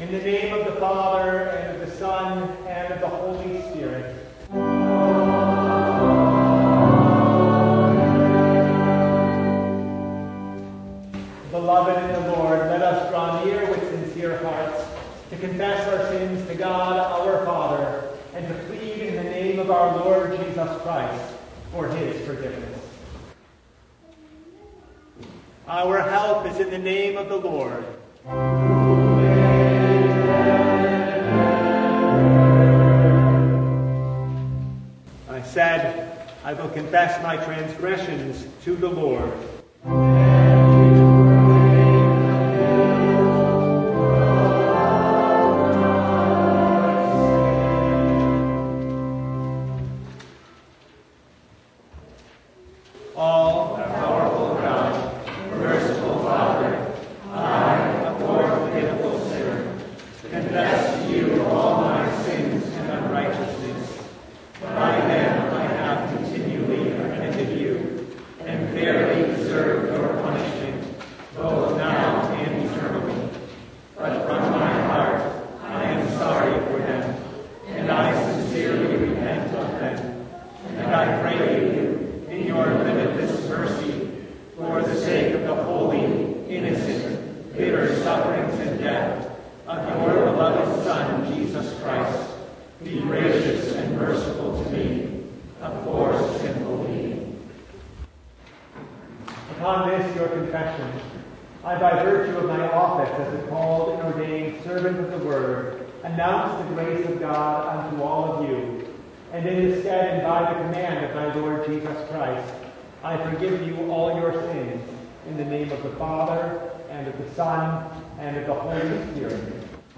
In the name of the Father, and of the Son, and of the Holy Spirit. Beloved in the Lord, let us draw near with sincere hearts to confess our sins to God our Father, and to plead in the name of our Lord Jesus Christ for his forgiveness. Our help is in the name of the Lord. I said, I will confess my transgressions to the Lord. Upon this, your confession, I, by virtue of my office as a called and ordained servant of the Word, announce the grace of God unto all of you, and in the stead and by the command of my Lord Jesus Christ, I forgive you all your sins, in the name of the Father, and of the Son, and of the Holy Spirit.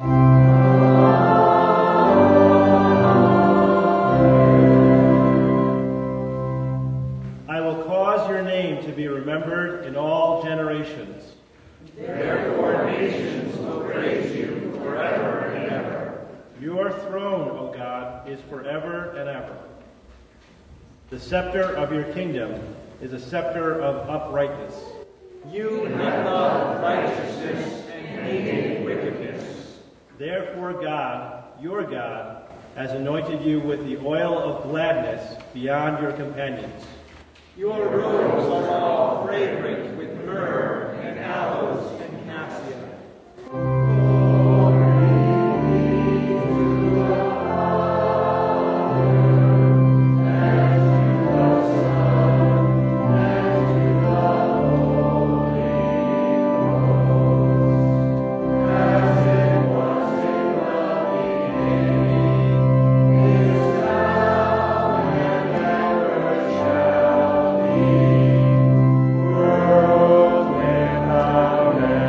I will cause your name to be remembered in all generations. Therefore nations will praise you forever and ever. Your throne, O God, is forever and ever. The scepter of your kingdom is a scepter of uprightness. You have loved righteousness and hated wickedness. Therefore God, your God, has anointed you with the oil of gladness beyond your companions. Your robes are all fragrant with myrrh and aloes and cassia. World without end.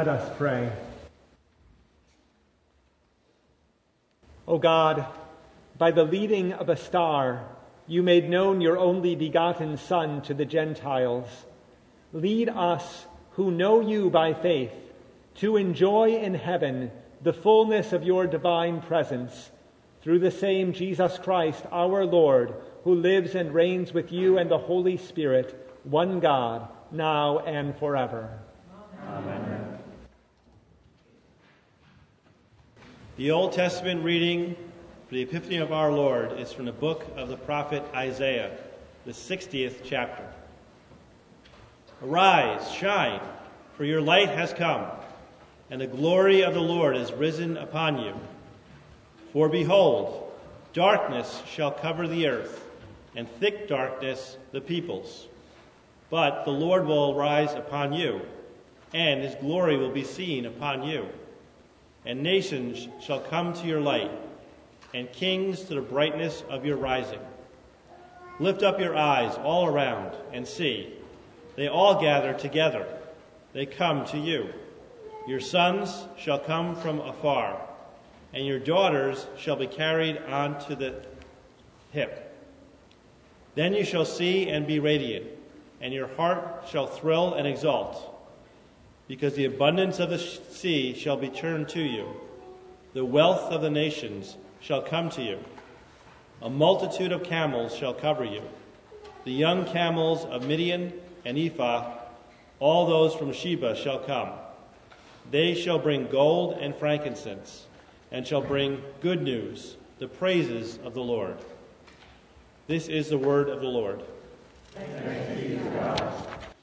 Let us pray. O God, by the leading of a star, you made known your only begotten Son to the Gentiles. Lead us who know you by faith to enjoy in heaven the fullness of your divine presence, through the same Jesus Christ, our Lord, who lives and reigns with you and the Holy Spirit, one God, now and forever. Amen. The Old Testament reading for the Epiphany of our Lord is from the book of the prophet Isaiah, the 60th chapter. Arise, shine, for your light has come, and the glory of the Lord is risen upon you. For behold, darkness shall cover the earth, and thick darkness the peoples. But the Lord will arise upon you, and his glory will be seen upon you. And nations shall come to your light, and kings to the brightness of your rising. Lift up your eyes all around and see. They all gather together. They come to you. Your sons shall come from afar, and your daughters shall be carried on to the hip. Then you shall see and be radiant, and your heart shall thrill and exult, because the abundance of the sea shall be turned to you. The wealth of the nations shall come to you. A multitude of camels shall cover you. The young camels of Midian and Ephah, all those from Sheba shall come. They shall bring gold and frankincense, and shall bring good news, the praises of the Lord. This is the word of the Lord. Thanks be to God.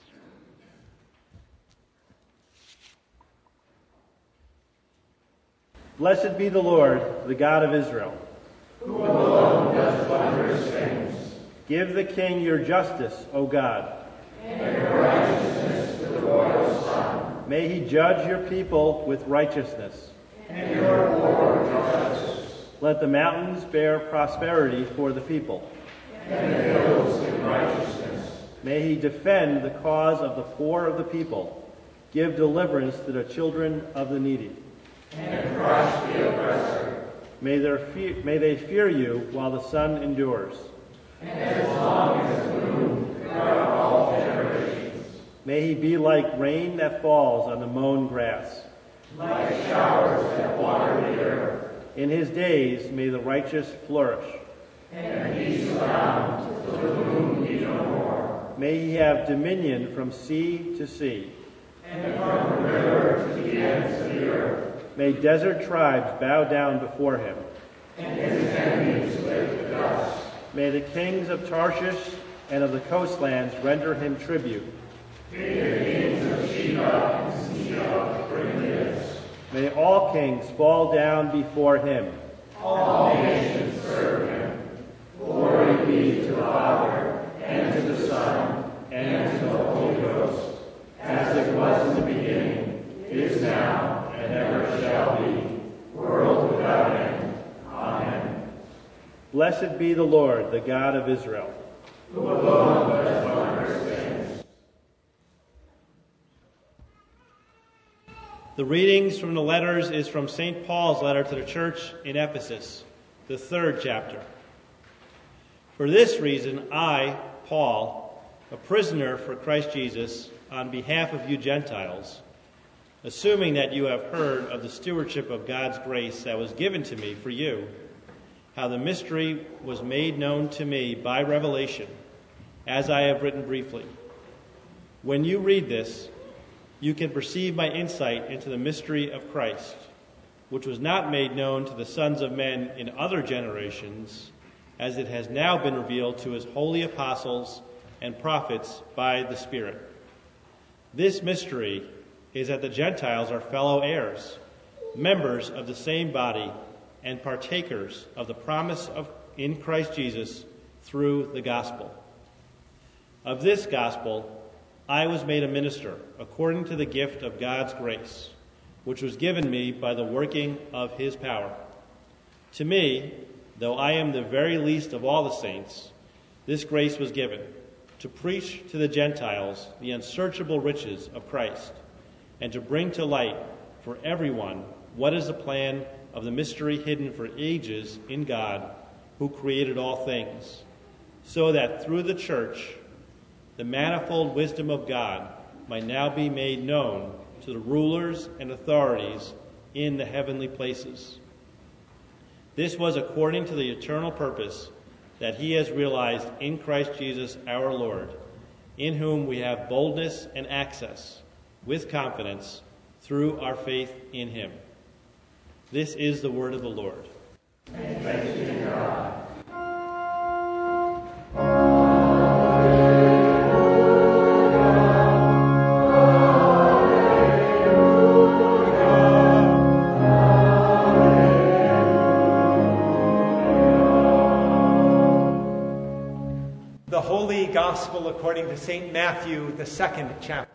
Blessed be the Lord, the God of Israel, who alone does wondrous things. Give the king your justice, O God, and your righteousness to the royal son. May he judge your people with righteousness, and your poor with justice. Let the mountains bear prosperity for the people, and the hills in righteousness. May he defend the cause of the poor of the people, give deliverance to the children of the needy, and crush the oppressor. May they fear you while the sun endures, and as long as the moon throughout all generations. May he be like rain that falls on the mown grass, like showers that water the earth. In his days may the righteous flourish, and peace abound till the moon be no more. May he have dominion from sea to sea, and from the river to the ends of the earth. May desert tribes bow down before him, and his enemies lick the dust. May the kings of Tarshish and of the coastlands render him tribute. May the kings of Sheba and Seba bring gifts. May all kings fall down before him. All nations serve him. Glory be to the Father, and to the Son, and to the Holy Ghost, as it was in the beginning, is now, and ever shall be, world without end. Amen. Blessed be the Lord, the God of Israel, who alone does wondrous things. The readings from the letters is from St. Paul's letter to the church in Ephesus, the 3rd chapter. For this reason, I, Paul, a prisoner for Christ Jesus, on behalf of you Gentiles, assuming that you have heard of the stewardship of God's grace that was given to me for you, how the mystery was made known to me by revelation, as I have written briefly. When you read this, you can perceive my insight into the mystery of Christ, which was not made known to the sons of men in other generations, as it has now been revealed to his holy apostles and prophets by the Spirit. This mystery is that the Gentiles are fellow heirs, members of the same body, and partakers of the promise in Christ Jesus through the gospel. Of this gospel, I was made a minister according to the gift of God's grace, which was given me by the working of his power. To me, though I am the very least of all the saints, this grace was given, to preach to the Gentiles the unsearchable riches of Christ, and to bring to light for everyone what is the plan of the mystery hidden for ages in God, who created all things, so that through the church the manifold wisdom of God might now be made known to the rulers and authorities in the heavenly places. This was according to the eternal purpose that he has realized in Christ Jesus our Lord, in whom we have boldness and access with confidence through our faith in him. This is the word of the Lord. Thanks be to God. The Holy Gospel according to St. Matthew, the 2nd chapter.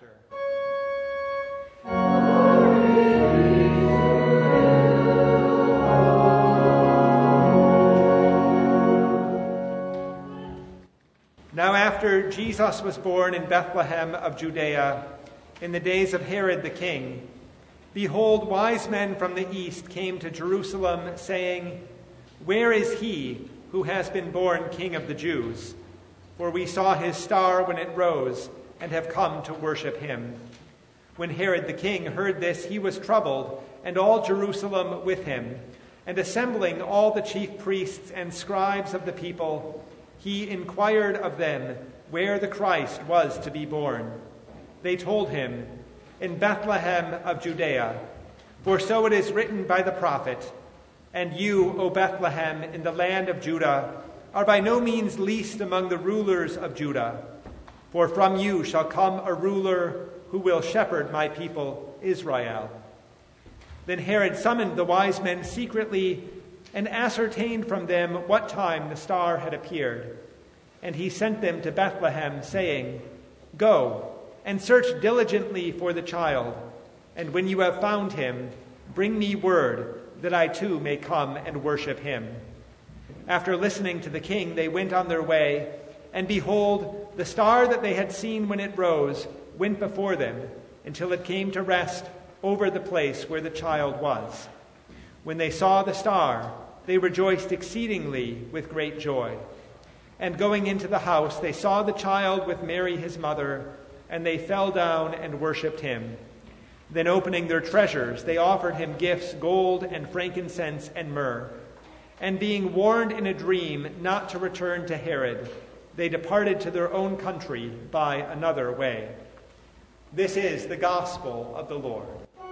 Now after Jesus was born in Bethlehem of Judea, in the days of Herod the king, behold, wise men from the east came to Jerusalem, saying, "Where is he who has been born King of the Jews? For we saw his star when it rose, and have come to worship him." When Herod the king heard this, he was troubled, and all Jerusalem with him. And assembling all the chief priests and scribes of the people, he inquired of them where the Christ was to be born. They told him, "In Bethlehem of Judea, for so it is written by the prophet, 'And you, O Bethlehem, in the land of Judah, are by no means least among the rulers of Judah. For from you shall come a ruler who will shepherd my people Israel.'" Then Herod summoned the wise men secretly and ascertained from them what time the star had appeared. And he sent them to Bethlehem, saying, "Go and search diligently for the child, and when you have found him, bring me word that I too may come and worship him." After listening to the king, they went on their way, and behold, the star that they had seen when it rose went before them until it came to rest over the place where the child was. When they saw the star, they rejoiced exceedingly with great joy. And going into the house, they saw the child with Mary his mother, and they fell down and worshipped him. Then opening their treasures, they offered him gifts, gold and frankincense and myrrh. And being warned in a dream not to return to Herod, they departed to their own country by another way. This is the gospel of the Lord.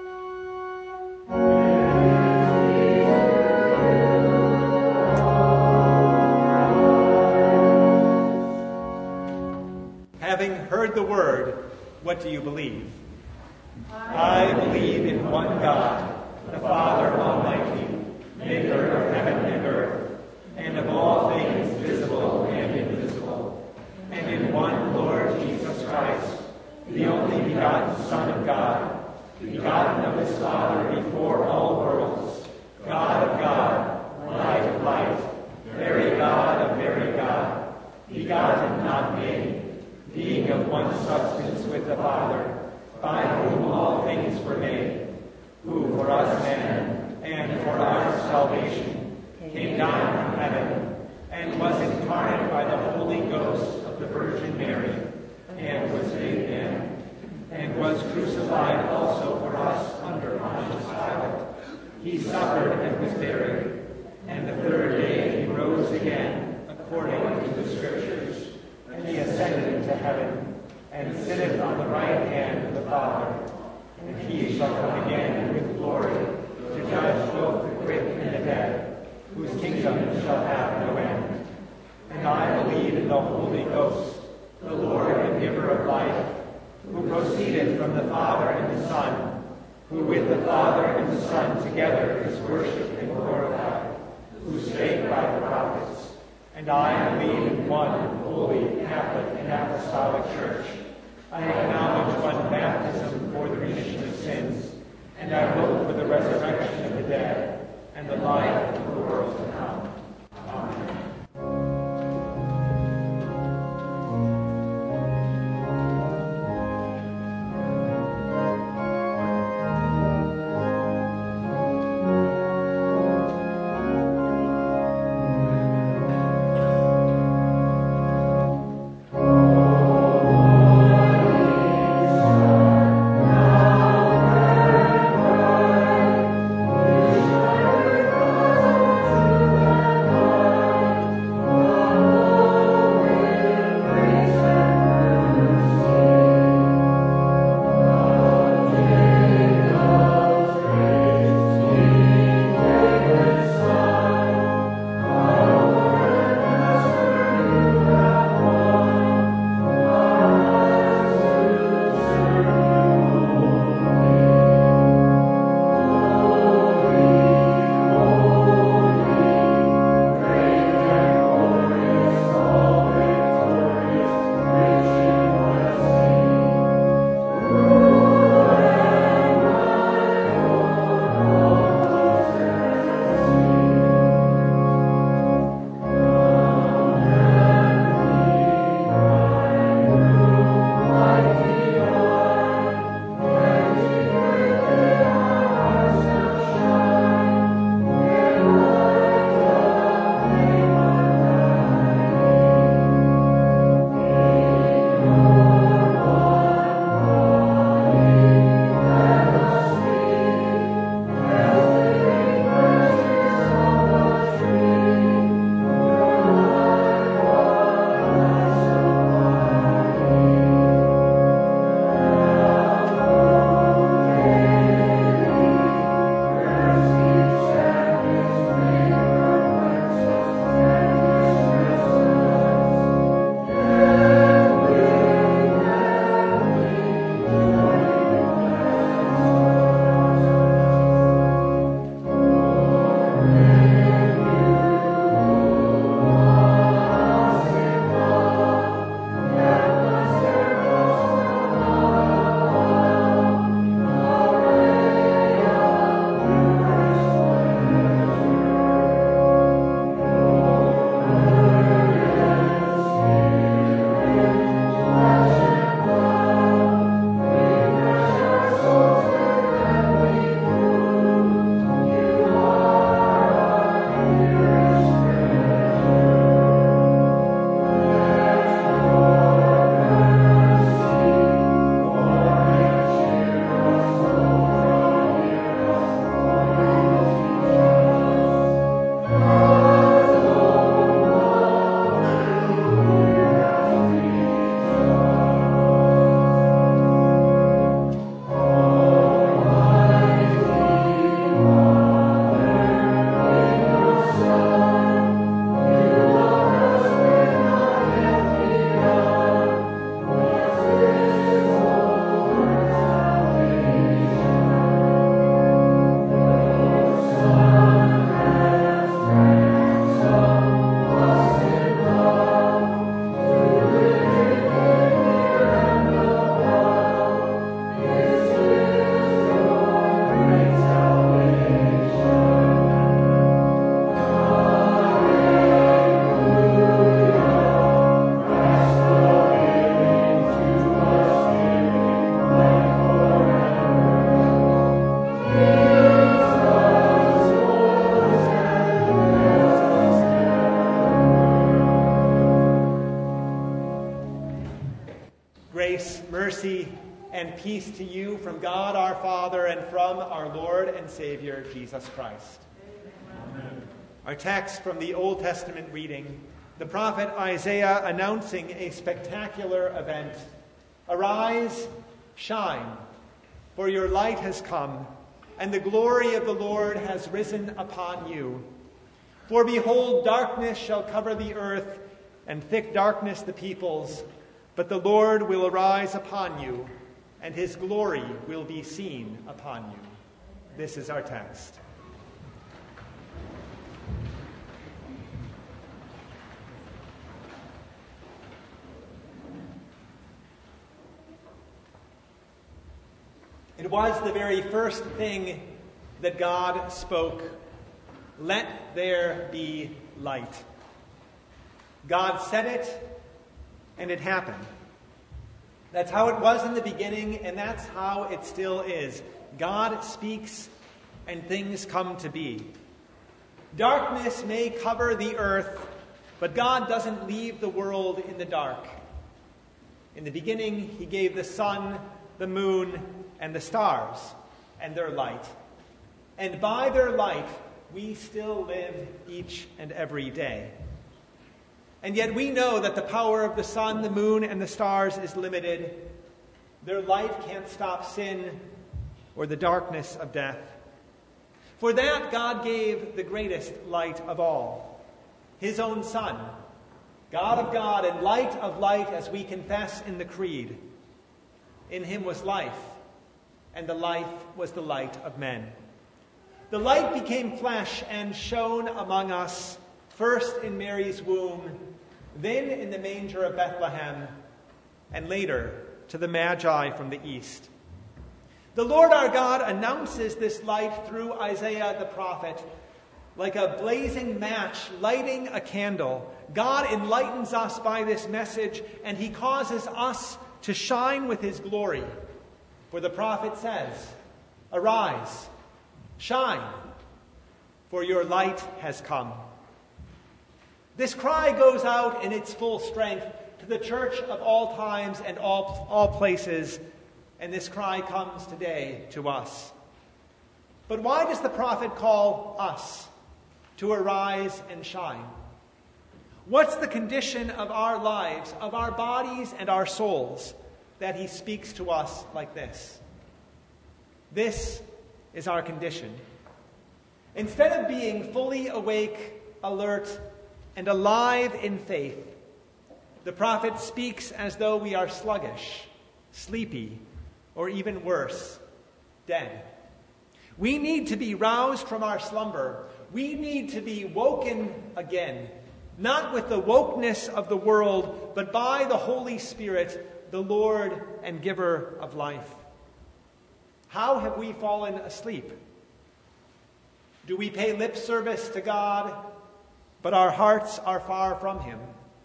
Having heard the word, what do you believe? I believe in one God, the Father Almighty, maker of heaven and earth, and of all things visible and invisible, and in one Lord Jesus Christ, the only begotten Son of God, begotten of his Father before all worlds, God of God, light of light, very God of very God, begotten, not made, being of one substance with the Father, by whom all things were made, who for us men and for our salvation came down from heaven, and was incarnate by the Holy Ghost of the Virgin Mary, and was made man, and was crucified also for us under Pontius Pilate. He suffered and was buried, and the third day he rose again, according to the Scriptures. And he ascended into heaven, and sitteth on the right hand of the Father. And he shall come again with glory, to judge both the quick and the dead, whose kingdom shall have no end. And I believe in the Holy Ghost, the Lord and giver of life, who proceeded from the Father and the Son, who with the Father and the Son together is worshipped and glorified, who spake by the prophets. And I believe in one holy, Catholic, and Apostolic Church. I acknowledge one baptism for the remission of sins, and I hope for the resurrection of the dead and the life of the world to come. Amen. and peace to you from God our Father and from our Lord and Savior, Jesus Christ. Amen. Our text from the Old Testament reading, the prophet Isaiah announcing a spectacular event. Arise, shine, for your light has come, and the glory of the Lord has risen upon you. For behold, darkness shall cover the earth, and thick darkness the peoples, but the Lord will arise upon you, and his glory will be seen upon you. This is our text. It was the very first thing that God spoke. Let there be light. God said it, and it happened. That's how it was in the beginning, and that's how it still is. God speaks, and things come to be. Darkness may cover the earth, but God doesn't leave the world in the dark. In the beginning, he gave the sun, the moon, and the stars, and their light. And by their light, we still live each and every day. And yet we know that the power of the sun, the moon, and the stars is limited. Their light can't stop sin or the darkness of death. For that, God gave the greatest light of all, his own Son, God of God and light of light, as we confess in the Creed. In him was life, and the life was the light of men. The light became flesh and shone among us, first in Mary's womb, then in the manger of Bethlehem, and later to the Magi from the east. The Lord our God announces this light through Isaiah the prophet. Like a blazing match lighting a candle, God enlightens us by this message, and he causes us to shine with his glory. For the prophet says, arise, shine, for your light has come. This cry goes out in its full strength to the church of all times and all places, and this cry comes today to us. But why does the prophet call us to arise and shine? What's the condition of our lives, of our bodies and our souls, that he speaks to us like this? This is our condition. Instead of being fully awake, alert, and alive in faith, the prophet speaks as though we are sluggish, sleepy, or even worse, dead. We need to be roused from our slumber. We need to be woken again, not with the wokeness of the world, but by the Holy Spirit, the Lord and giver of life. How have we fallen asleep? Do we pay lip service to God, but our hearts are far from him?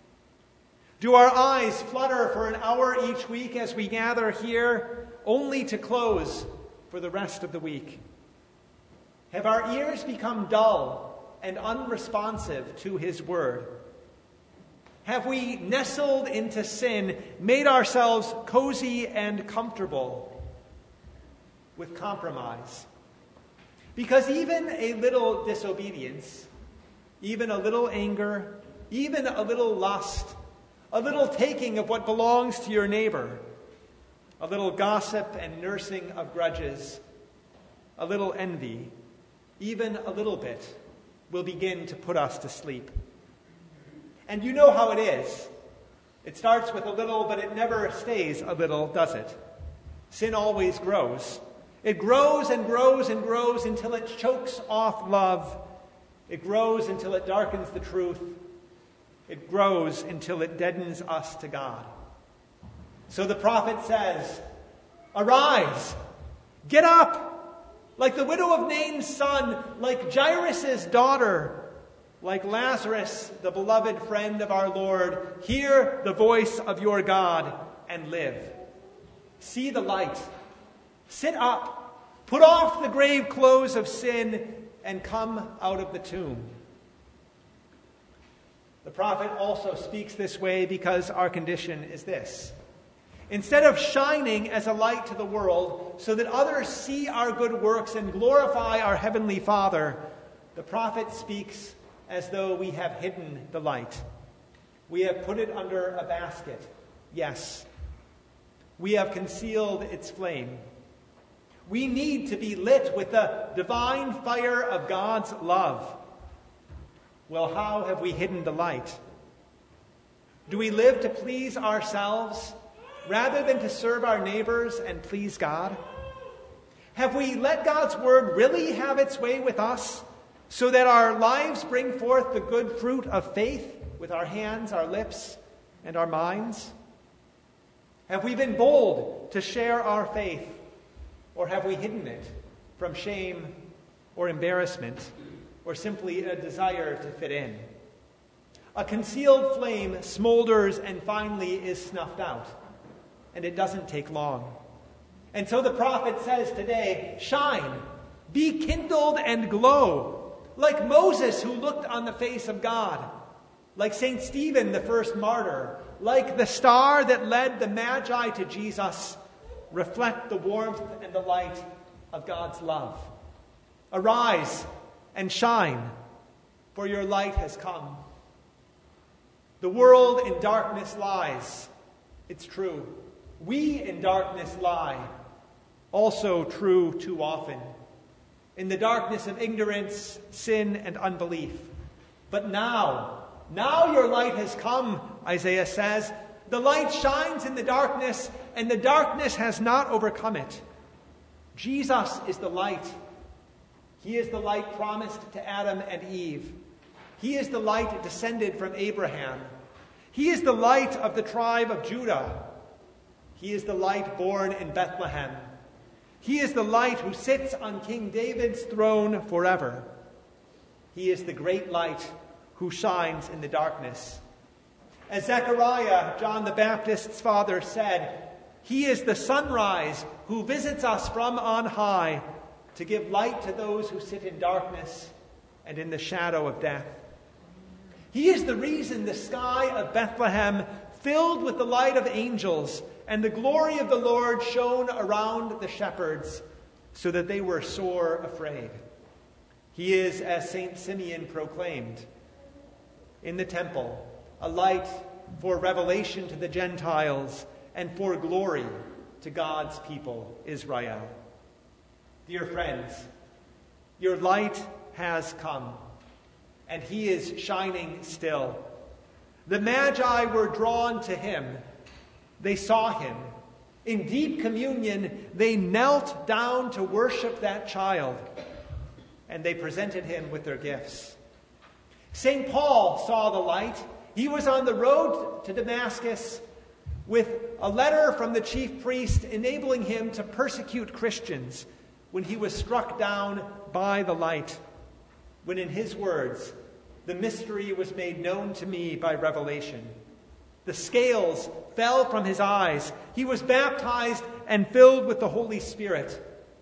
Do our eyes flutter for an hour each week as we gather here, only to close for the rest of the week? Have our ears become dull and unresponsive to his word? Have we nestled into sin, made ourselves cozy and comfortable with compromise? Because even a little disobedience, even a little anger, even a little lust, a little taking of what belongs to your neighbor, a little gossip and nursing of grudges, a little envy, even a little bit, will begin to put us to sleep. And you know how it is. It starts with a little, but it never stays a little, does it? Sin always grows. It grows and grows and grows until it chokes off love. It grows until it darkens the truth. It grows until it deadens us to God. So the prophet says, arise, get up, like the widow of Nain's son, like Jairus' daughter, like Lazarus, the beloved friend of our Lord. Hear the voice of your God and live. See the light. Sit up. Put off the grave clothes of sin and come out of the tomb. The prophet also speaks this way because our condition is this. Instead of shining as a light to the world so that others see our good works and glorify our Heavenly Father, the prophet speaks as though we have hidden the light. We have put it under a basket. Yes. We have concealed its flame. We need to be lit with the divine fire of God's love. Well, how have we hidden the light? Do we live to please ourselves rather than to serve our neighbors and please God? Have we let God's word really have its way with us so that our lives bring forth the good fruit of faith with our hands, our lips, and our minds? Have we been bold to share our faith, or have we hidden it from shame or embarrassment, or simply a desire to fit in? A concealed flame smolders and finally is snuffed out, and it doesn't take long. And so the prophet says today, shine, be kindled and glow, like Moses who looked on the face of God, like St. Stephen, the first martyr, like the star that led the Magi to Jesus. Reflect the warmth and the light of God's love. Arise and shine, for your light has come. The world in darkness lies. It's true. We in darkness lie. Also true too often. In the darkness of ignorance, sin, and unbelief. But now your light has come, Isaiah says. The light shines in the darkness, and the darkness has not overcome it. Jesus is the light. He is the light promised to Adam and Eve. He is the light descended from Abraham. He is the light of the tribe of Judah. He is the light born in Bethlehem. He is the light who sits on King David's throne forever. He is the great light who shines in the darkness. As Zechariah, John the Baptist's father, said, he is the sunrise who visits us from on high to give light to those who sit in darkness and in the shadow of death. He is the reason the sky of Bethlehem filled with the light of angels and the glory of the Lord shone around the shepherds so that they were sore afraid. He is, as St. Simeon proclaimed, in the temple, a light for revelation to the Gentiles and for glory to God's people, Israel. Dear friends, your light has come, and he is shining still. The Magi were drawn to him. They saw him. In deep communion, they knelt down to worship that child, and they presented him with their gifts. St. Paul saw the light. He was on the road to Damascus with a letter from the chief priest enabling him to persecute Christians when he was struck down by the light. When in his words, the mystery was made known to me by revelation. The scales fell from his eyes. He was baptized and filled with the Holy Spirit.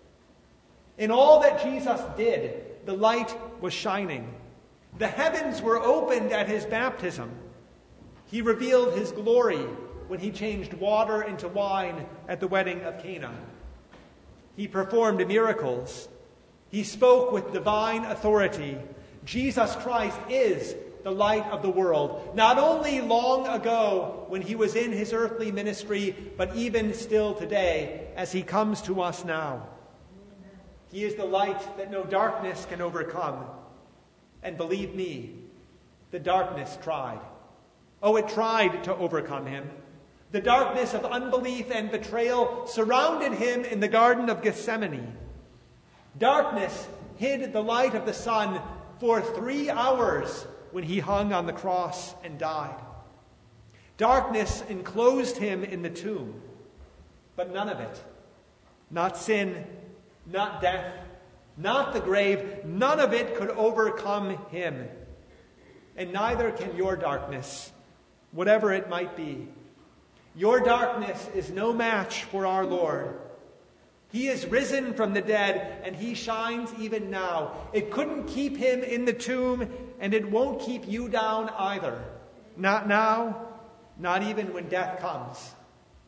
In all that Jesus did, the light was shining. The heavens were opened at his baptism. He revealed his glory when he changed water into wine at the wedding of Cana. He performed miracles. He spoke with divine authority. Jesus Christ is the light of the world, not only long ago when he was in his earthly ministry, but even still today as he comes to us now. He is the light that no darkness can overcome. And believe me, the darkness tried. Oh, it tried to overcome him. The darkness of unbelief and betrayal surrounded him in the Garden of Gethsemane. Darkness hid the light of the sun for 3 hours when he hung on the cross and died. Darkness enclosed him in the tomb, but none of it, not sin, not death, not the grave, none of it could overcome him. And neither can your darkness, whatever it might be. Your darkness is no match for our Lord. He is risen from the dead, and he shines even now. It couldn't keep him in the tomb, and it won't keep you down either. Not now, not even when death comes.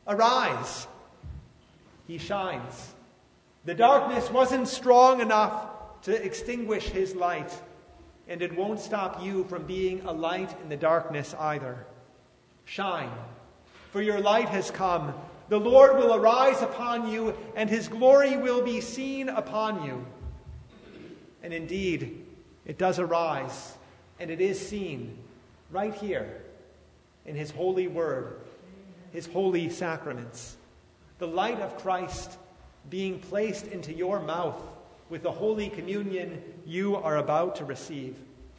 Arise. He shines. The darkness wasn't strong enough to extinguish his light, and it won't stop you from being a light in the darkness either. Shine, for your light has come. The Lord will arise upon you, and his glory will be seen upon you. And indeed, it does arise, and it is seen right here in his holy word, his holy sacraments. The light of Christ being placed into your mouth with the Holy Communion you are about to receive.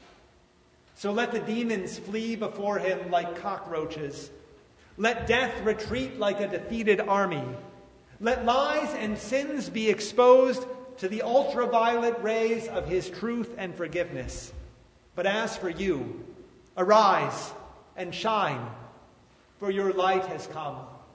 So let the demons flee before him like cockroaches. Let death retreat like a defeated army. Let lies and sins be exposed to the ultraviolet rays of his truth and forgiveness. But as for you, arise and shine, for your light has come.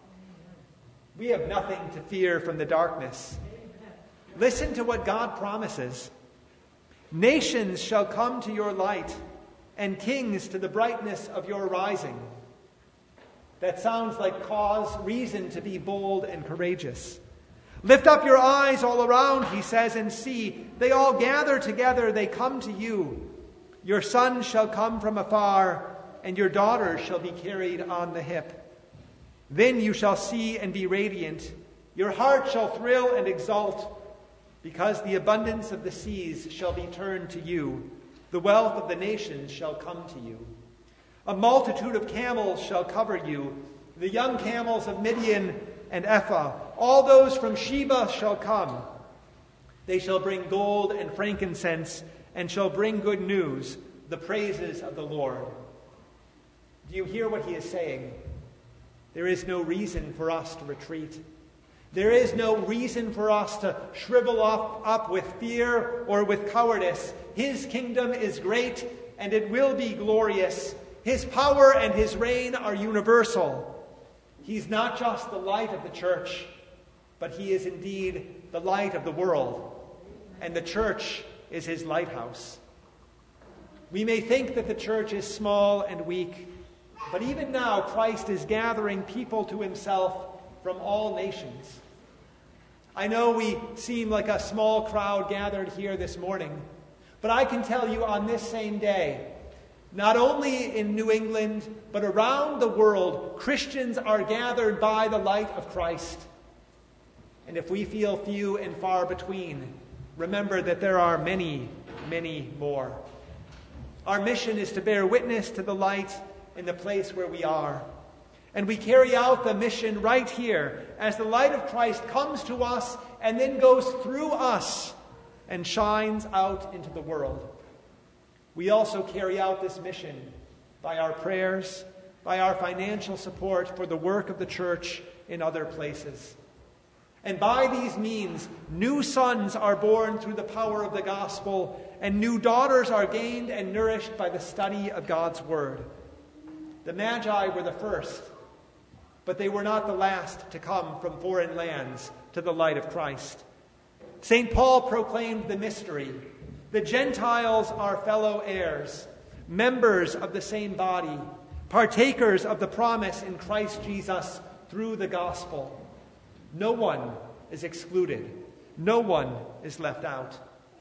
We have nothing to fear from the darkness. Listen to what God promises. Nations shall come to your light, and kings to the brightness of your rising. That sounds like reason to be bold and courageous. Lift up your eyes all around, he says, and see. They all gather together, they come to you. Your sons shall come from afar, and your daughters shall be carried on the hip. Then you shall see and be radiant. Your heart shall thrill and exult, because the abundance of the seas shall be turned to you. The wealth of the nations shall come to you. A multitude of camels shall cover you, the young camels of Midian and Ephah. All those from Sheba shall come. They shall bring gold and frankincense, and shall bring good news, the praises of the Lord. Do you hear what he is saying? There is no reason for us to retreat. There is no reason for us to shrivel up with fear or with cowardice. His kingdom is great, and it will be glorious. His power and his reign are universal. He's not just the light of the church, but he is indeed the light of the world, and the church is his lighthouse. We may think that the church is small and weak, but even now Christ is gathering people to himself from all nations. I know we seem like a small crowd gathered here this morning, but I can tell you on this same day, not only in New England, but around the world, Christians are gathered by the light of Christ. And if we feel few and far between, remember that there are many, many more. Our mission is to bear witness to the light in the place where we are. And we carry out the mission right here as the light of Christ comes to us and then goes through us and shines out into the world. We also carry out this mission by our prayers, by our financial support for the work of the church in other places. And by these means, new sons are born through the power of the gospel, and new daughters are gained and nourished by the study of God's word. The Magi were the first, but they were not the last to come from foreign lands to the light of Christ. St. Paul proclaimed the mystery. The Gentiles are fellow heirs, members of the same body, partakers of the promise in Christ Jesus through the gospel. No one is excluded. No one is left out.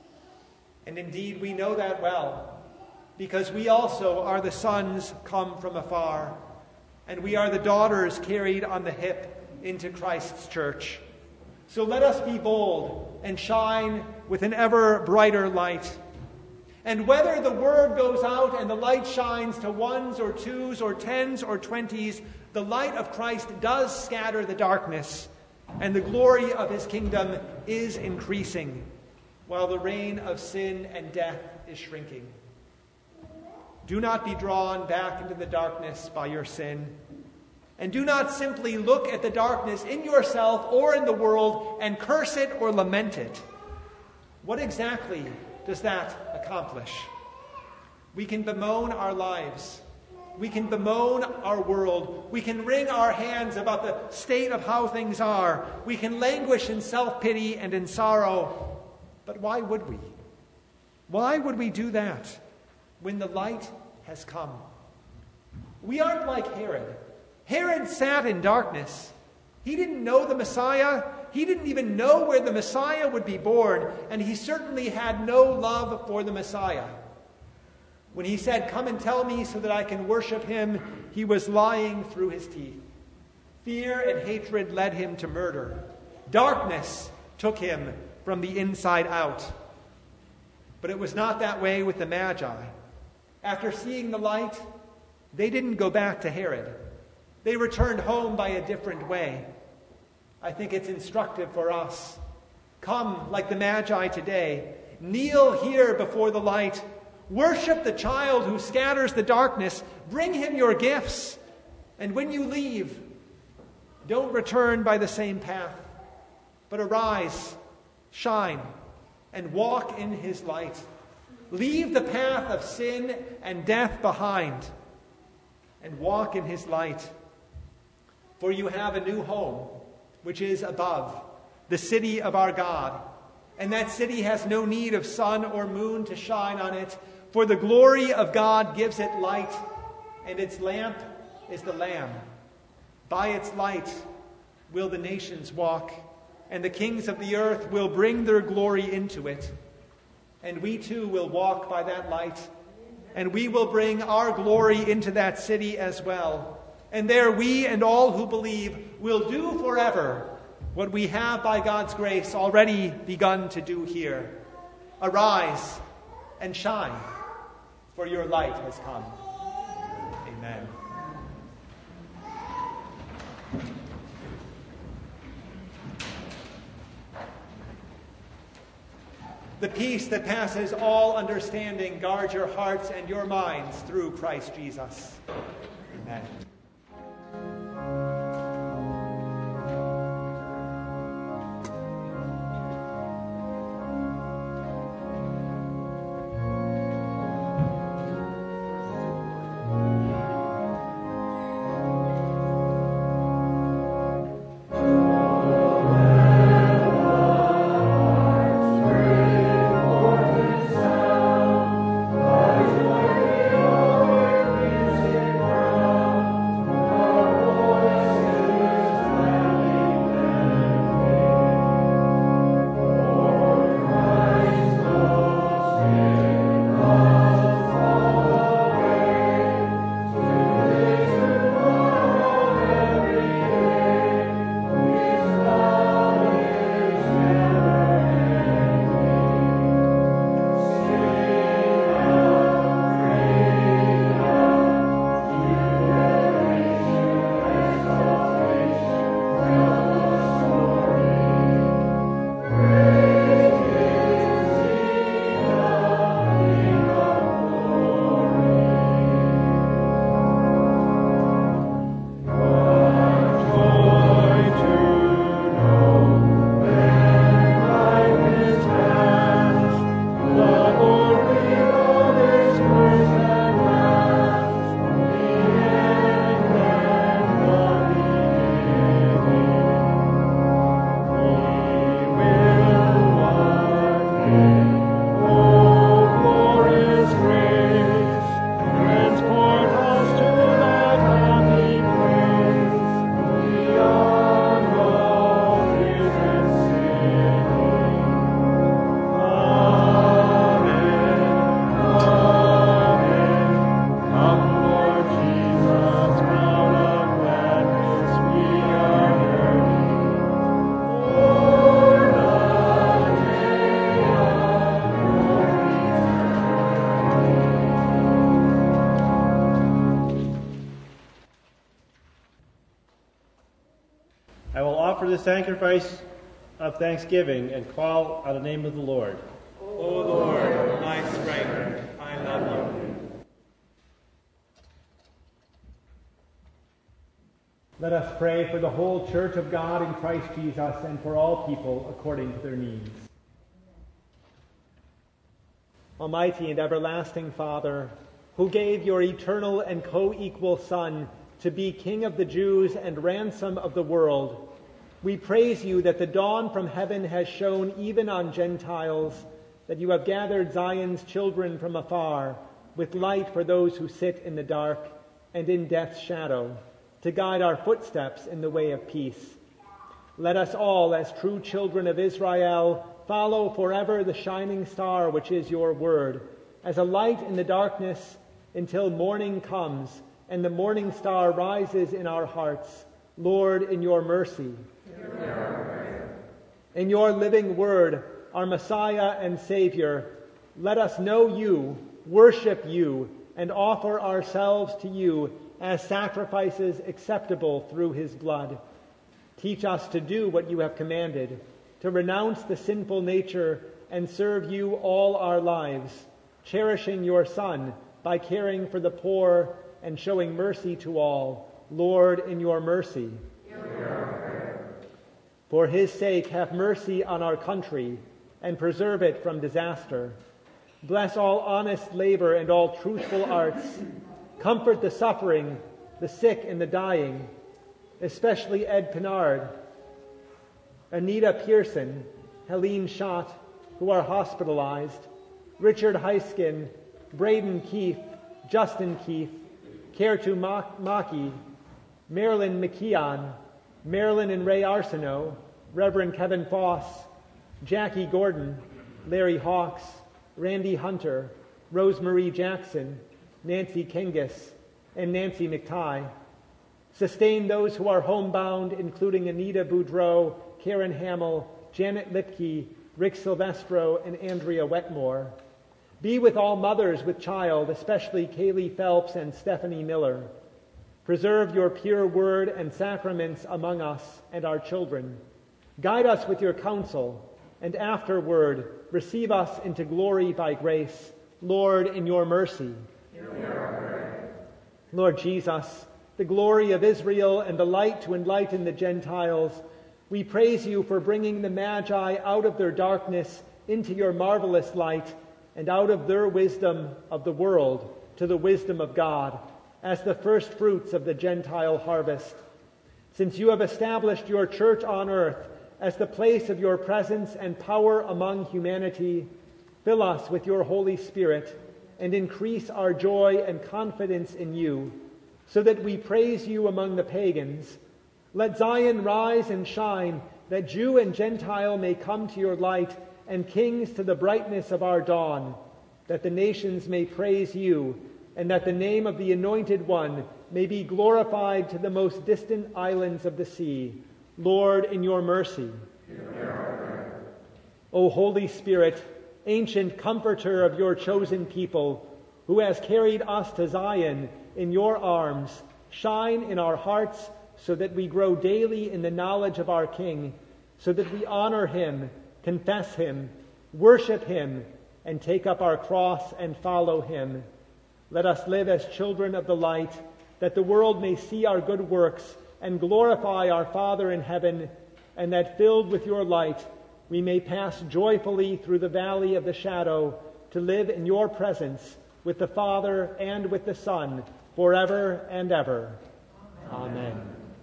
And indeed, we know that well, because we also are the sons come from afar, and we are the daughters carried on the hip into Christ's church. So let us be bold and shine with an ever brighter light. And whether the word goes out and the light shines to ones or twos or tens or 20s, the light of Christ does scatter the darkness, and the glory of his kingdom is increasing, while the reign of sin and death is shrinking. Do not be drawn back into the darkness by your sin. And do not simply look at the darkness in yourself or in the world and curse it or lament it. What exactly does that accomplish? We can bemoan our lives. We can bemoan our world. We can wring our hands about the state of how things are. We can languish in self-pity and in sorrow. But why would we? Why would we do that when the light has come? We aren't like Herod. Herod sat in darkness. He didn't know the Messiah. He didn't even know where the Messiah would be born, and he certainly had no love for the Messiah. When he said, "Come and tell me so that I can worship him," he was lying through his teeth. Fear and hatred led him to murder. Darkness took him from the inside out. But it was not that way with the Magi. After seeing the light, they didn't go back to Herod. They returned home by a different way. I think it's instructive for us. Come like the Magi today. Kneel here before the light. Worship the child who scatters the darkness. Bring him your gifts. And when you leave, don't return by the same path, but arise, shine, and walk in his light. Leave the path of sin and death behind and walk in his light. For you have a new home, which is above, the city of our God. And that city has no need of sun or moon to shine on it, for the glory of God gives it light, and its lamp is the Lamb. By its light will the nations walk, and the kings of the earth will bring their glory into it. And we too will walk by that light, and we will bring our glory into that city as well. And there we and all who believe will do forever what we have by God's grace already begun to do here. Arise and shine, for your light has come. Amen. The peace that passes all understanding guard your hearts and your minds through Christ Jesus. Amen. The sacrifice of thanksgiving and call on the name of the Lord. O Lord, my strength, I love you. Let us pray for the whole church of God in Christ Jesus and for all people according to their needs. Almighty and everlasting Father, who gave your eternal and co-equal Son to be King of the Jews and ransom of the world, we praise you that the dawn from heaven has shone even on Gentiles, that you have gathered Zion's children from afar, with light for those who sit in the dark and in death's shadow, to guide our footsteps in the way of peace. Let us all, as true children of Israel, follow forever the shining star which is your word, as a light in the darkness until morning comes and the morning star rises in our hearts. Lord, in your mercy. In your living word, our Messiah and Savior, let us know you, worship you, and offer ourselves to you as sacrifices acceptable through his blood. Teach us to do what you have commanded, to renounce the sinful nature and serve you all our lives, cherishing your Son by caring for the poor and showing mercy to all. Lord, in your mercy. For his sake, have mercy on our country and preserve it from disaster. Bless all honest labor and all truthful arts. Comfort the suffering, the sick and the dying, especially Ed Pinard, Anita Pearson, Helene Schott, who are hospitalized, Richard Heiskin, Braden Keefe, Justin Keefe, Kertu Maki, Marilyn McKeon, Marilyn and Ray Arsenault, Reverend Kevin Foss, Jackie Gordon, Larry Hawks, Randy Hunter, Rosemarie Jackson, Nancy Kengis, and Nancy McTighe. Sustain those who are homebound, including Anita Boudreau, Karen Hamill, Janet Lipke, Rick Silvestro, and Andrea Wetmore. Be with all mothers with child, especially Kaylee Phelps and Stephanie Miller. Preserve your pure word and sacraments among us and our children. Guide us with your counsel, and afterward receive us into glory by grace. Lord, in your mercy. Lord Jesus, the glory of Israel and the light to enlighten the Gentiles, we praise you for bringing the Magi out of their darkness into your marvelous light, and out of their wisdom of the world to the wisdom of God, as the first fruits of the Gentile harvest. Since you have established your church on earth as the place of your presence and power among humanity, fill us with your Holy Spirit and increase our joy and confidence in you, so that we praise you among the pagans. Let Zion rise and shine, that Jew and Gentile may come to your light, and kings to the brightness of our dawn, that the nations may praise you, and that the name of the Anointed One may be glorified to the most distant islands of the sea. Lord, in your mercy. O Holy Spirit, ancient comforter of your chosen people, who has carried us to Zion in your arms, shine in our hearts so that we grow daily in the knowledge of our King, so that we honor him, confess him, worship him, and take up our cross and follow him. Let us live as children of the light, that the world may see our good works and glorify our Father in heaven, and that filled with your light we may pass joyfully through the valley of the shadow to live in your presence with the Father and with the Son forever and ever. Amen.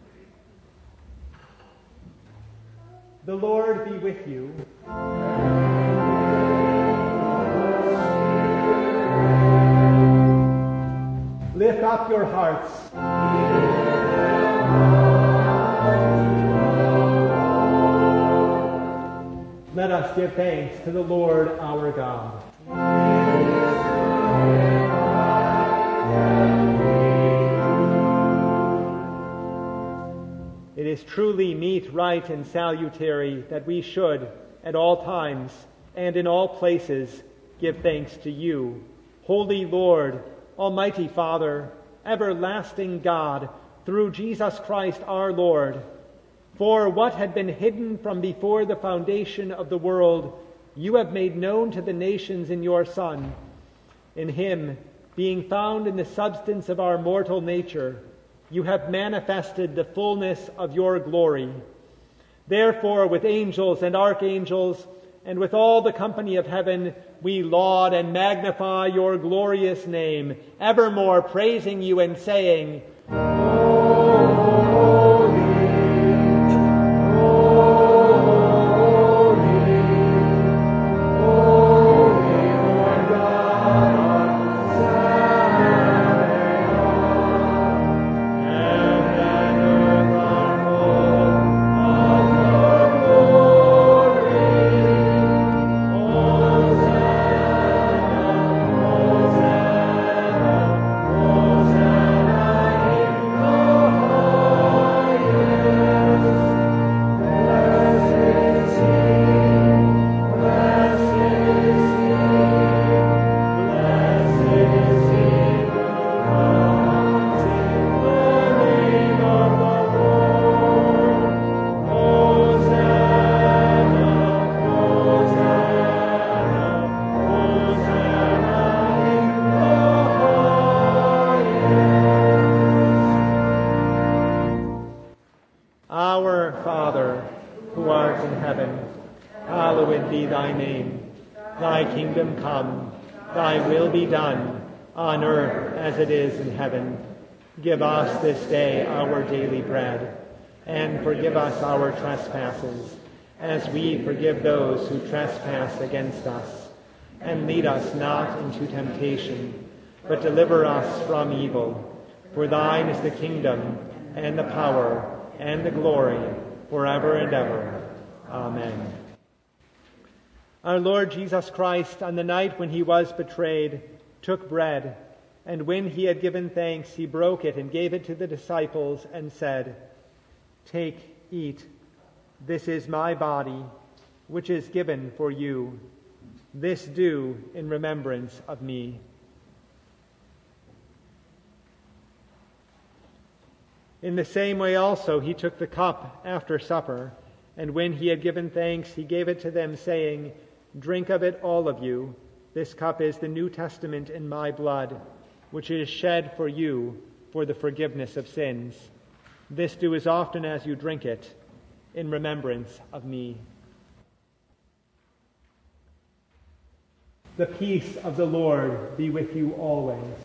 The Lord be with you. Lift up your hearts. Let us give thanks to the Lord our God. It is truly meet, right, and salutary that we should, at all times and in all places, give thanks to you, Holy Lord, Almighty Father, everlasting God, through Jesus Christ our Lord. For what had been hidden from before the foundation of the world, you have made known to the nations in your Son. In him, being found in the substance of our mortal nature, you have manifested the fullness of your glory. Therefore, with angels and archangels, and with all the company of heaven, we laud and magnify your glorious name, evermore praising you and saying, heaven. Hallowed be thy name. Thy kingdom come, thy will be done, on earth as it is in heaven. Give us this day our daily bread, and forgive us our trespasses, as we forgive those who trespass against us. And lead us not into temptation, but deliver us from evil. For thine is the kingdom, and the power, and the glory, forever and ever. Amen. Our Lord Jesus Christ, on the night when he was betrayed, took bread, and when he had given thanks, he broke it and gave it to the disciples and said, "Take, eat. This is my body, which is given for you. This do in remembrance of me." In the same way also he took the cup after supper, and when he had given thanks, he gave it to them, saying, "Drink of it, all of you. This cup is the New Testament in my blood, which is shed for you for the forgiveness of sins. This do as often as you drink it, in remembrance of me." The peace of the Lord be with you always.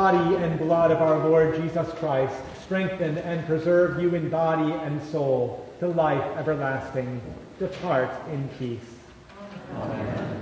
body and blood of our Lord Jesus Christ strengthen and preserve you in body and soul to life everlasting. Depart in peace. Amen.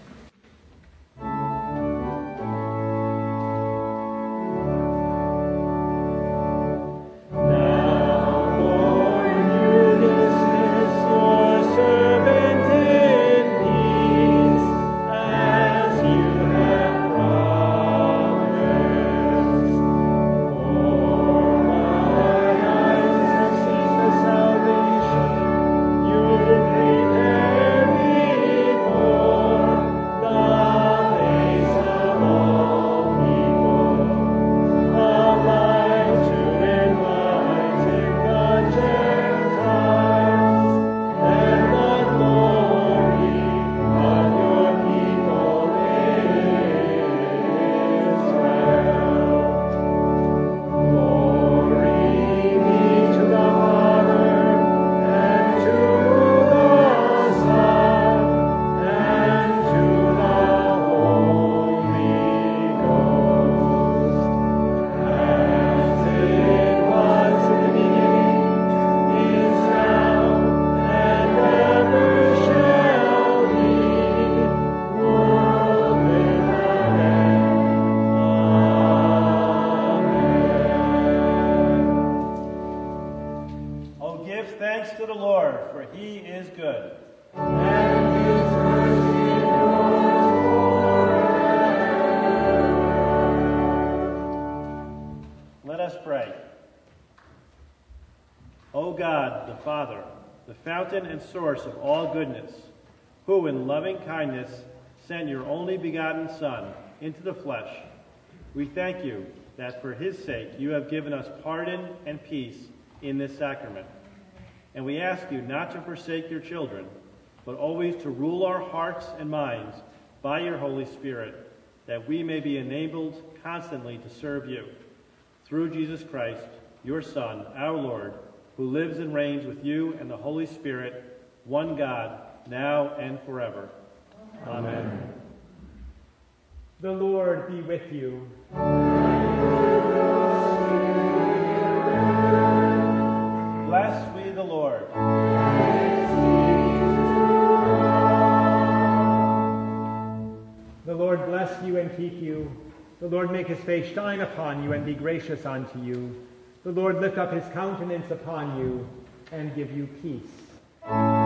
And source of all goodness, who in loving kindness sent your only begotten Son into the flesh, we thank you that for his sake you have given us pardon and peace in this sacrament. And we ask you not to forsake your children, but always to rule our hearts and minds by your Holy Spirit, that we may be enabled constantly to serve you. Through Jesus Christ, your Son, our Lord, who lives and reigns with you and the Holy Spirit, one God, now and forever. Amen. The Lord be with you. Bless we the Lord. The Lord bless you and keep you. The Lord make his face shine upon you and be gracious unto you. The Lord lift up his countenance upon you and give you peace.